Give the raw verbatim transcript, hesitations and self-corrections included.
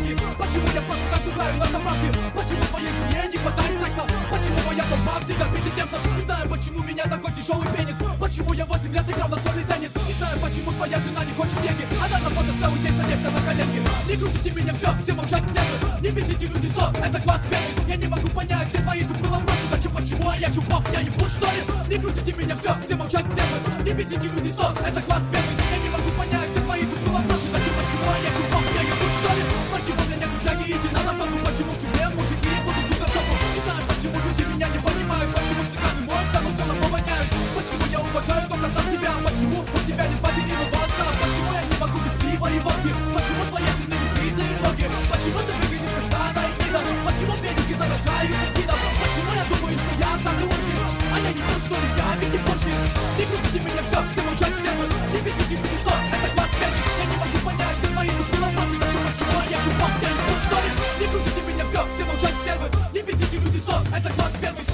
бабки? Почему я просто так играю на заправке? Почему твоей жене не хватает секса? Почему моя толпа всегда президентцев? Не знаю, почему у меня такой тяжелый пенис. Почему я восемь лет играл на настольный теннис? Не знаю, почему твоя жена не хочет деньги. Она работает целый день, садится на коленки. Не крутите меня, все, все молчат стены. Не бесите люди, стоп, это класс первый. Я не могу понять все твои тупые вопросы. Зачем, почему, а я чупак, я ебу, что ли? Не крутите меня, все, все молчат стены. Не бесите люди, стоп, это класс первый. Я не могу понять все твои тупые вопросы. Зачем, почему, а я чупак, я ебу, что ли? Почему меня тут тяги, иди на работу? Почему в тебе мужики будут тут на жопу? Не знаю, почему люди меня не понимают. Почему цыганы моются, но все равно воняют. Почему я уважаю только сам себя? Почему у тебя нет матери, но отца? Почему я не могу без пива и водки? Почему твоя жена не бритые ноги? Почему ты выглядишь как старая гнида? Почему педики заражаются спидом? Почему я думаю, что я самый лучший? А я не тот, что ли, я ведь не почки. Не крутите меня, все, все молчат стены. Не бесите люди, стоп, это класс первый. Я не могу понять все твои тупые вопросы. Зачем, почему, а я чупак, я не тот, что ли? Не крутите меня, все, все молчат стены. Не бесите люди, стоп, это класс первый.